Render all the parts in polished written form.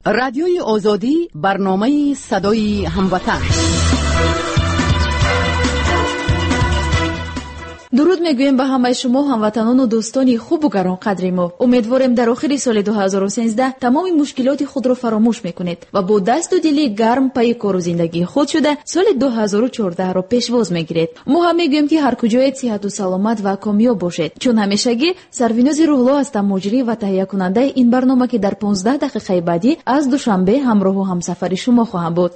رادیوی آزادی، برنامه صدای هموطن. درود میگویم به همه شما هموطنان و دوستان خوب و گران قدر ما. امیدواریم در آخر سال 2013 تمام مشکلات خود را فراموش میکنید و با دست و دل گرم پای کار و زندگی خود شده سال 2014 را پیشواز میگیرید. ما هم میگویم که هر کجای صحت و سلامت و کامیاب باشید، چون همیشگی سرویناز روح‌الله هستم، مجری و تهیه کننده این برنامه که در 15 دقیقه بعدی از دوشنبه همراه و همسفر شما خواهم بود.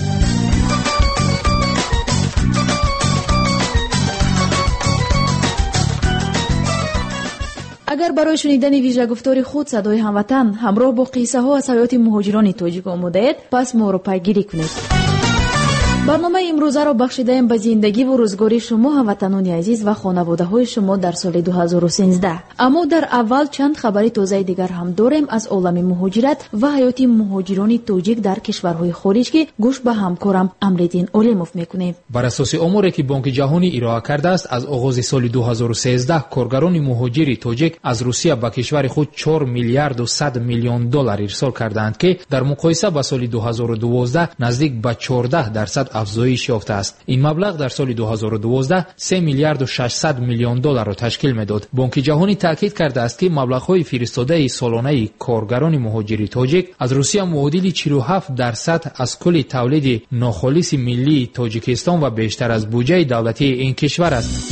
اگر برای شنیدن ویژه گفتار خود صدای هموطن همراه با قصه ها از حیات مهاجران تاجیک آماده اید، پس ما را پیگیری کنید. برنامه امروزه را بخشیدیم به زندگی و روزگاری شما هموطنان عزیز و خانواده های شما در سال 2013. اما در اول چند خبری تازه دیگر هم داریم از عالم مهاجرت و حیات مهاجران تاجیک در کشورهای خارج که گوش به همکارم امرالدین اولیموف میکنیم. بر اساس اموری که بانک جهانی ارائه کرده است، از آغاز سال 2013 کارگران مهاجر تاجیک از روسیه به کشور خود 4 میلیارد و 100 میلیون دلار ارسال کردند که در مقایسه با سال 2012 نزدیک به 14% افزایش یافته است. این مبلغ در سال 2012 3 میلیارد و 600 میلیون دلار را تشکیل میداد. بانک جهانی تاکید کرده است که مبلغ‌های فرستاده سالانه کارگران مهاجر تاجیک از روسیه معادل 47% از کل تولید ناخالص ملی تاجیکستان و بیشتر از بودجه دولتی این کشور است.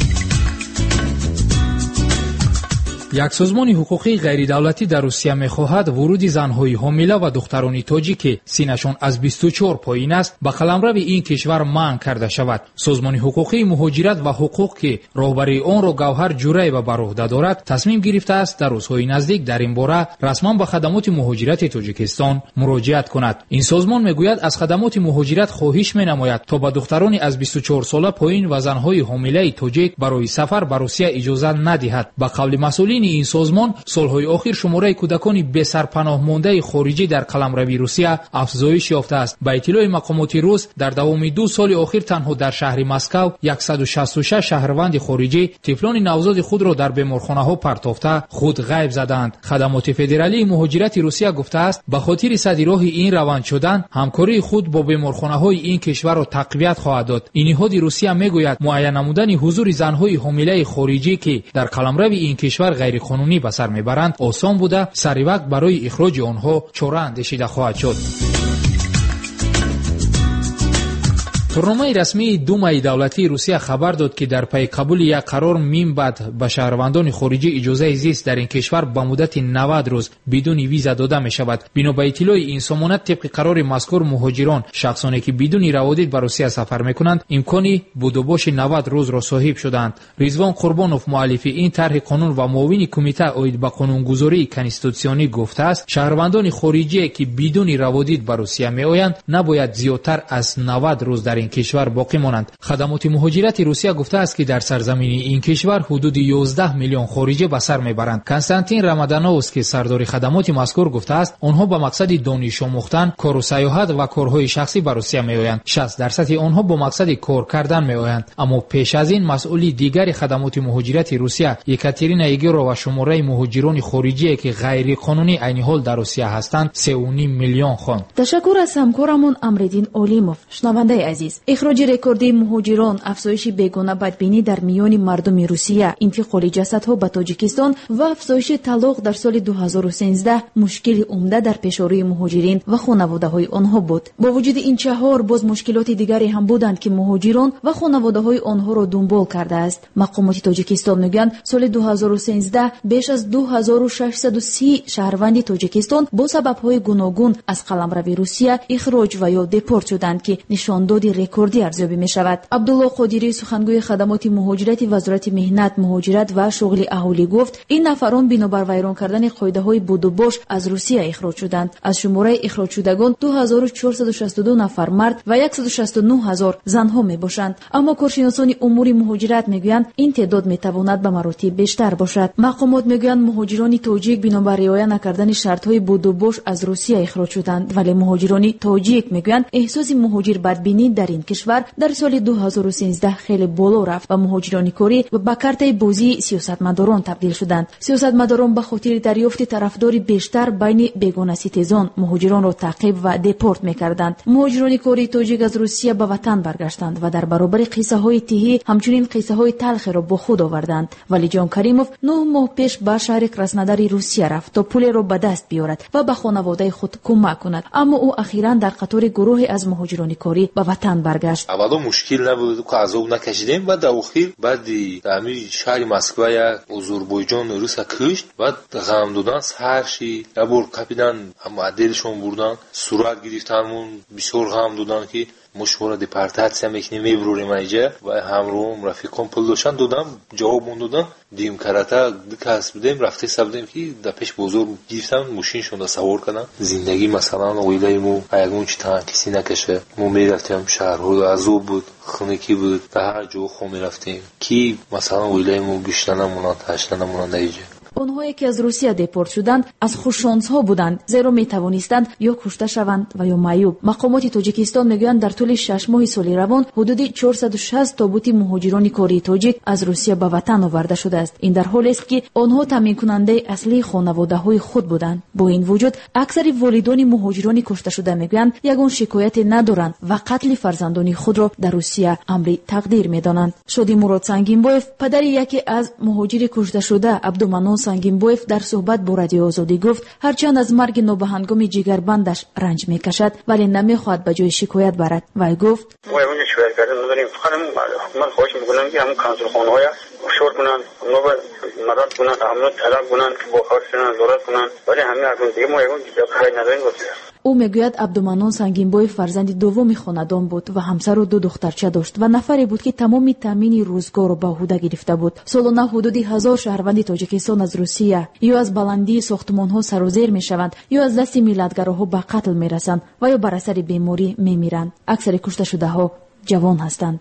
یک سازمان حقوقی غیر دولتی در روسیه می‌خواهد ورود زن‌های حامله و دختران تاجیک که سینشان از 24 پایین است به قلمرو این کشور منع کرده شود. سازمان حقوقی مهاجرت و حقوق که راهبری آن را گوهر جوری و بر عهده دارد تصمیم گرفته است در روزهای نزدیک در این باره رسما به خدمات مهاجرت تاجیکستان مراجعت کند. این سازمان میگوید از خدمات مهاجرت خواهش می‌نماید تا به دختران از 24 ساله پایین و زن‌های حامله تاجیک برای سفر به روسیه اجازه ندهد. به قول مسئولین این سازمان سالهای اخیر شماره کودکان به سرپناه مانده خارجی در قلمرو روسیه افزایش یافته است. به اطلاع مقامات روس در دوام 2 سال اخیر تنها در شهر مسکو 166 شهروند خارجی طفلان نوزاد خود را در بیمارخانه‌ها پرتافته خود غیب زدند. خدمات فدرالی مهاجرت روسیه گفته است به خاطر سدیراه این روند شدن همکاری خود با بیمارخانه‌های این کشور را تقویت خواهد داد. این نهاد روسیه میگوید معین نمودن حضور زن‌های حامله خارجی که در قلمرو این کشور غیر قانونی به سر میبرند آسان بوده، سری وقت برای اخراج آنها چاره اندیشیده خواهد شد. تورنمه رسمی دومای دولتی روسیه خبر داد که در پی قبول یک قرار بعد به شهروندان خارجی اجازه زیست در این کشور به مدت 90 روز بدون ویزا داده می شود. بنا به اطلاع این سامانت طبق قرار مذکور مهاجران شخصانی که بدون روادید به روسیه سفر میکنند امکانی بود و باش 90 روز را صاحب شدند. رضوان قربانوف مؤلف این طرح قانون و معاون کمیته اید به قانونگذاری کنستیتوسیونی گفته است شهروندان خارجی که بدون روادید به روسیه میآیند نباید زیادتر از 90 روز در این کشور باقی مانند. خدمات مهاجرت روسیه گفته است که در سرزمین این کشور حدود 11 میلیون خارجی به سر میبرند. کنستانتین رمادانوس که سردار خدمات مذکور گفته است آنها با مقصد دانش آموختن، کار و سیاحت و کارهای شخصی به روسیه میآیند. 60% آنها با مقصد کار کردن میآیند. اما پیش از این مسئول دیگر خدمات مهاجرت روسیه یکاترینا ایگورова و شماره مهاجران خارجی که غیر قانونی عین حال در روسیه هستند 3.5 میلیون خواند. تشکر از همکارمون امرالدین اولیموف. شنونده عزیز، اخراج رکوردی مهاجران، افزایش بیگانه بدبینی در میان مردم روسیه، انتقال جسدها به تاجیکستان و افزایش طلاق در سال 2013 مشکل عمده در پیشروی مهاجرین و خانواده‌های آنها بود. با وجود این چهار باز مشکلات دیگری هم بودند که مهاجران و خانواده‌های آنها را دنبال کرده است. مقامات تاجیکستان میگویند سال 2013 بیش از 2630 شهروند تاجیکستان با سبب‌های گوناگون از قلمرو روسیه اخراج و یا دپورت شدند که نشانداد رکوردی ارزیابی می شود. عبدالله قادری سخنگوی خدمات مهاجرت وزارت مهنت، مهاجرت و شغل اهالی گفت این نفران بنابر ویران کردن قاعده‌های بود و باش از روسیه اخراج شدند. از شماره اخراج شدگان 2462 نفر مرد و 169000 زنها می باشند. اما کارشناسان امور مهاجرت میگویند این تعداد می تواند به مراتب بیشتر باشد. مقامات میگویند مهاجران تاجیک بنابر رعایت نکردن شرط‌های بود و باش از روسیه اخراج شدند، ولی مهاجران تاجیک میگویند احساس مهاجر بدبینی در این کشور در سال 2013 خیلی بالا رفت و مهاجران کاری به کارت بازی سیاستمداران تبدیل شدند. سیاستمداران به خاطر دریافت طرفداری بیشتر بین بیگانه ستیزان مهاجران را تعقیب و دپورت می‌کردند. مهاجران کاری تاجیک از روسیه به وطن برگشتند و در برابر قصه‌های تیهی همچنین قصه‌های تلخ را با خود آوردند. ولی جان کریموف 9 ماه پیش به شهر کراسنودار روسیه رفت تا پول را به دست بیارد و به خانواده خود کمک کند، اما او اخیراً در قطار گروه از مهاجران کاری به وطن برگشت. اولا مشکل نبود که عذاب نکشیدیم و در اخیر بعد در شهر مسکو یک آذربایجان روس کشت و غم دادن سرشی یبور کپیدن اما دلشون بردن صورت گرفتن بسیار غم دادن که مشوره دیپارتاسیا میکنیم میبروریم اینجا و همروم رفیقان پول داشتن دادم جواب دادن دیم کراتا دکاس بدیم رفته سبدیم که در پیش بزرگ گرفتن ماشینشون را سوار کردن زندگی مثلا اویلای مو ایگون چی تان کسی نکشه مو میرفتیم شهرها عذاب بود خونکی بود در هر جا خو میرفتیم کی مثلا اویلای مو گشتنمون تاشتنمون اینجا. آنهایی که از روسیه دپورت شدند از خوششانس‌ها بودند زیرا میتوانستند یا کشته شوند و یا معیوب. مقامات تاجیکستان میگویند در طول 6 ماه سال روان حدود 460 تابوت مهاجران کاری تاجیک از روسیه به وطن آورده شده است. این در حالی است که آنها تامین کننده اصلی خانواده‌های خود بودند. با این وجود اکثر والدان مهاجران کشته شده میگویند یگان شکایت ندارند و قتل فرزندان خود را در روسیه امر تقدیر میدانند. شادی مراد سنگینبایف پدر یکی از مهاجر کشته شده عبدالمنان سنگینبایف در صحبت با رادیو آزادی گفت هرچند از مرگ نابهنگام جگربندش رنج میکشد ولی نمیخواهد به جای شکایت برد. وی گفت ما اون شکایت کردن نداریم، خانم من خواهش میکنم که همون کنسولخانه‌های شور کنن اونا به مدد کنن همون طلب کنن که با خواستن ضرورت کنن ولی همین اون دیگه ما اون جواب نداریم. او میگوید عبدالمنان سنگینبایف فرزند دوم خاندان بود و همسر و 2 دخترچه داشت و نفری بود که تمام تامین روزگار را به عهده گرفته بود. سالانه حدود 1000 شهروند تاجیکستان از روسیه یا از بلندی ساختمان‌ها سر و زیر میشوند یا از دست میلادگرها به قتل میرسند و یا بر اثر بیماری میمیرند. اکثر کشته شده‌ها جوان هستند.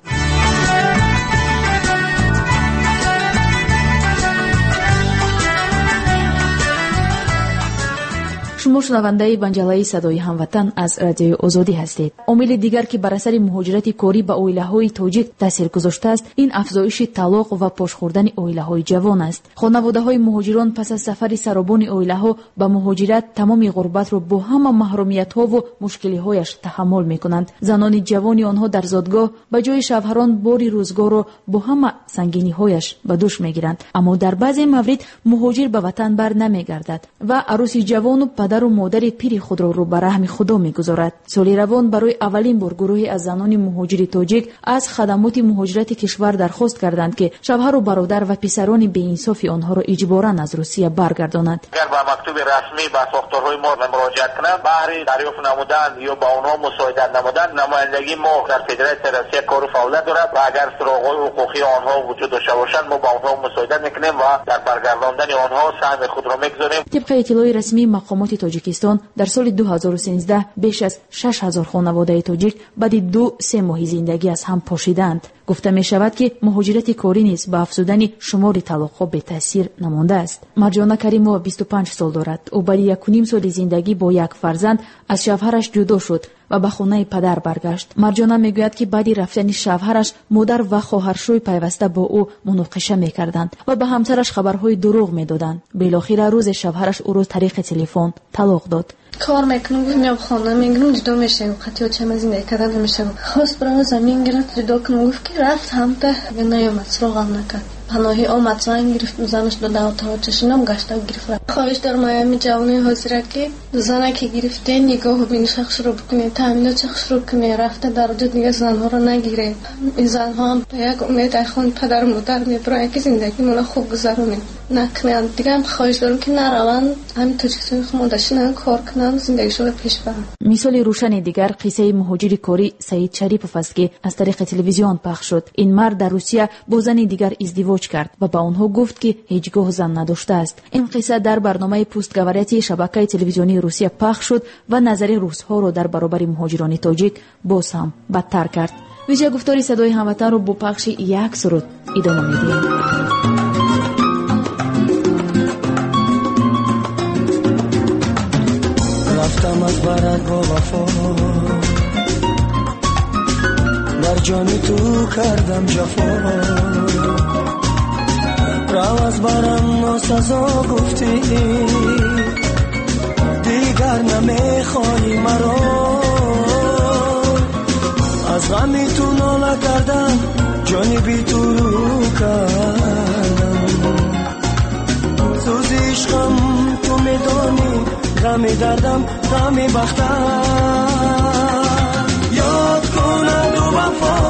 شما شنونده بنجله‌ای صدای هموطن از رادیو آزادی هستید. عامل دیگر که بر اثر مهاجرت کاری به عائله‌های تاجیک تاثیر گذاشته است این افزایش طلاق و پاش خوردن عائله‌های جوان است. خانواده‌های مهاجران پس از سفر سرابان عائله‌ها به مهاجرت تمام غربت را با همه محرومیت‌ها و مشکل‌هایش تحمل می‌کنند. زنان جوان آنها در زادگاه به جای شوهران باری روزگار را با همه سنگینی‌هایش به دوش می‌گیرند، اما در بعضی موارد مهاجر به وطن بر نمی‌گردد و عروسی جوان و پدر و مادر پیر خود را رو به رحم خدا می‌گذارد. سال روان برای اولین بار گروهی از زنان مهاجر تاجیک از خدمات مهاجرت کشور درخواست کردند که شوهر و برادر و پسران بی‌انصاف آنها را اجباراً از روسیه برگردانند. اگر با مکتوب رسمی با ساختارهای ما مراجعه کنند بهره دریافت نمودن یا با آنها مساعدت نمودن نمایندگی ما در فدراسیون روسیه کار و فعالیت دارد و اگر سراغ‌های حقوقی آنها وجود داشته باشند ما با آنها مساعدت می‌کنیم و در برگرداندن آنها سهم خود را می‌گذاریم. طبق اطلاع رسمی مقامات تاجیکستان در سال 2013 بیش از 6000 خانواده تاجیک بعد 2-3 ماه زندگی از هم پاشیدند. گفته می شود که مهاجرت کاری نیز به افزودن شمار طلاق‌ها به تاثیر نمانده است. مرجانه کریمووا 25 سال دارد. او بعد 1.5 سال زندگی با یک فرزند از شوهرش جدا شد و به خانه پدر برگشت. مرجانه میگوید که بعد رفتن شوهرش مادر و خواهرشوی پیوسته با او مناقشه میکردند و به همسرش خبرهای دروغ میدادند. بالاخره روز شوهرش او را طریق تلفن طلاق داد. کار میکنم گفت میام خانه میگم جدا میشه خاطر چه زندگی کردن نمیشه. خواست برای زمین گرفت جدا کنم گفت که رفت هم ته نیومد سراغم نکرد. پناهی آمد زنگ گرفت زنش دو تا چشنم گشته گرفت. خواهش در مایامی جوانی حاضره که زنه که گرفته نگاه بین شخص رو بکنه تامینات شخص رو کنه رفته در وجود دیگه زنها رو نگیره. این زنها هم یک امید خون پدر مادر میبره که زندگی مولا خوب گذرونه نکنن دیگه. هم خواهش دارم که نروان همین تاجیکستان خودشون کار کنن زندگیشون رو پیش برن. مثال روشن دیگر قصه مهاجر کاری سعید شریپوف است که از طریق تلویزیون پخش شد. این مرد در روسیه با زن دیگر ازدواج کرد و با آنها گفت که هیچگاه زن نداشته است. این قصه در برنامه پستگوارتی شبکه تلویزیونی روسیه پخش شد و نظر روس‌ها را در برابر مهاجران تاجیک باز هم بدتر کرد. ویژه گفتاری صدای هموطن رو با پخش یک سرود ادامه می‌دهیم. رفتم از برات با وفا در جان تو کردم جفا رو از برم ناسزا گفتی دیگر نمیخوای مرا از غمی تو ناله کردم جانی بی تو کردم سوز عشقم تو میدانی غمی دردم غمی بختم یاد کند و وفا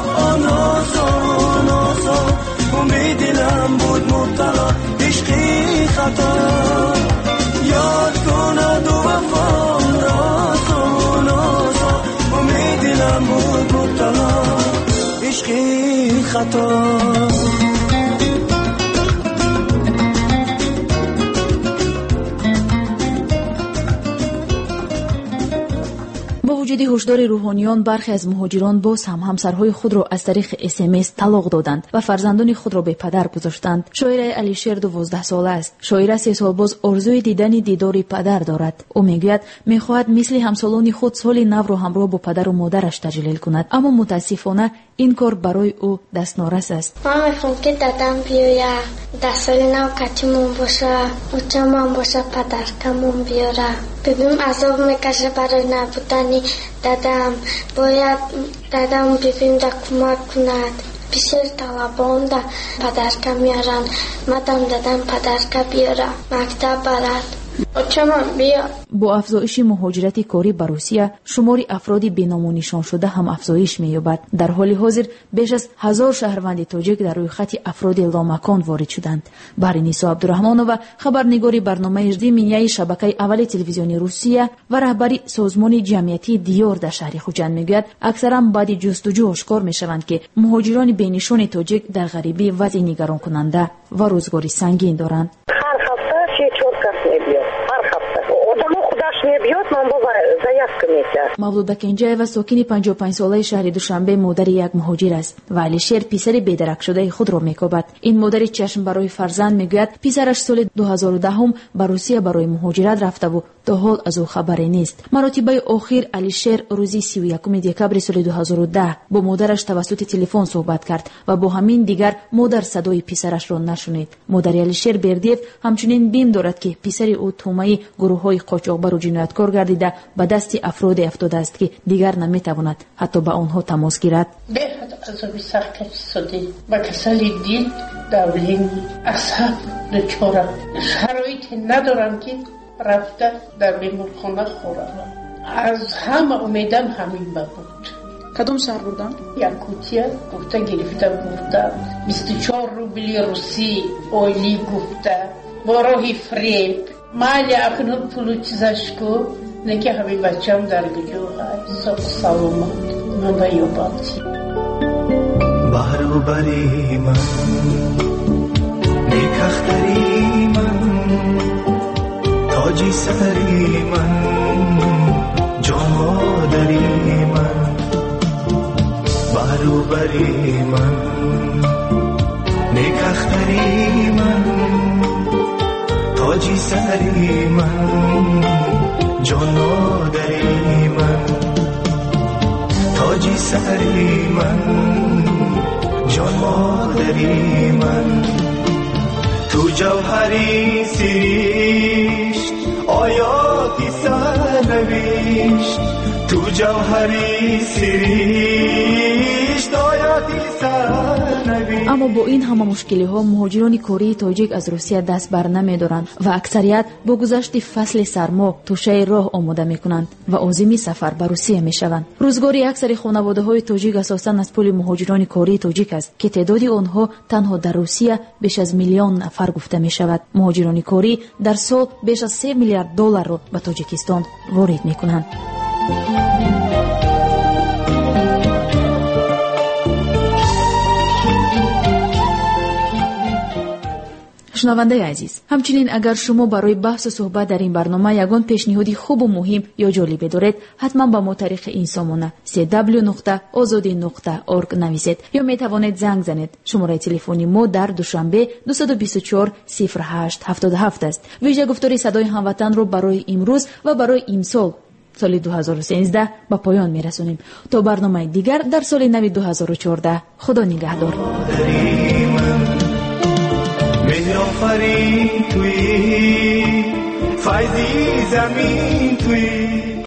آنازا امید دلم بود مبتلا عشقی خطا یاد کند و وفا آنازا امید دلم بود مبتلا عشقی خطا وجود هشدار روحانیان برخی از مهاجران باز هم همسرهای خود را از طریق SMS طلاق دادند و فرزندان خود را به پدر گذاشتند. شاعره علیشیر 12 ساله است. شاعره 3 سال باز آرزوی دیدن دیدار پدر دارد. او میگوید میخواهد مثل همسالان خود سال نو را همراه با پدر و مادرش تجلیل کند، اما متاسفانه این کار برای او دستنارس است. من میخوام که دادم بیاید در سال نو کچمون باشه و چمون باشه پدر کمون بیاره ببین عذاب میکشه برای نبودنی دادم باید دادم ببین در کمک کند بیشتر طلبان در پدرکه میارن مدام دادم پدرکه بیاره مکتب برد با افزایش مهاجرت کاری به روسیه شمار افراد بینام و نشان شده هم افزایش می‌یابد. در حال حاضر بیش از 1000 شهروند تاجیک در روی خط افراد لامکان وارد شدند. برینیسا عبدالرحمانова خبرنگاری برنامه اجدی مینیای شبکه اول تلویزیونی روسیه و رهبری سازمان جمعیتی دیار در شهر خوجند میگوید اکثرا بعد جستجو آشکار میشوند که مهاجران بینشان تاجیک در غریبی وضع نگران کننده و روزگاری سنگین دارند. مولوده کنجاєва ساکن 55 ساله شهر دوشنبه مادر یک مهاجر است و علیشیر پسر بیدرک شده خود را میکوبد. این مادر چشم برای فرزند میگوید پسرش سال 2010 به روسیه برای مهاجرت رفته و تا حال از او خبری نیست. مراتبه آخر علیشیر روزی 31 دکبر سال 2010 با مادرش توسط تلفن صحبت کرد و با همین دیگر مادر صدای پسرش را نشنید. مادر علیشیر بردیف همچنین بیم دارد که پسر او تومه گروه‌های قاچاقبر و جنایتکار گردیده به دست افراد افتاده است که دیگر نمیتواند حتی به آنها تماس گیرد. بهت عذابی سرکش شده و کسلی دید دولین اصحاب دچار شرایطی ندارم که رفته در بیمارخانه خورم. از همه امیدم همین بود. کدام شهر بردن؟ یاکوتیا گفته گرفته بردن 24 روبل روسی اویلی گفته با راهی فریب مالی اکنون پولو چیزش کو نکه همین بچم در گجو های سب سلامت من به یوباتی بحرو بری من نیکختری من تاجی سری من جامادری من بحرو بری من نیکختری من تاجی سری من جانادری من تاجی سری من جانادری من تو جوهری سریشت آیاتی سرنوشت تو جوهری سریشت آیاتی سرنوشت. اما با این همه مشکلی ها مهاجران کره تاجیک از روسیه دست بر نمیدارند و اکثریت با گذشت فصل سرما توشه راه آماده میکنند و عازم سفر به روسیه میشوند. روزگاری اکثر خانواده های تاجیک اساسا از پول مهاجران کره تاجیک است که تعداد آنها تنها در روسیه بیش از 1 میلیون نفر گفته می شود. مهاجران کره در سال بیش از 3 میلیارد دلار را به تاجیکستان وارد میکنند. شنونده عزیز، همچنین اگر شما برای بحث و صحبت در این برنامه یگان پیشنهادی خوب و مهم یا جالب دارید، حتما با ما طریق این سامانه www.azadi.org نویسید یا می توانید زنگ زنید. شماره تلفنی ما در دوشنبه 224 08 77 است. ویژه گفتاری صدای هموطن رو برای امروز و برای امسال سال 2013 به پایان میرسونیم. تا برنامه دیگر در سال نو 2014 خدا نگهدار. مهر آفرین توی فیضی زمین توی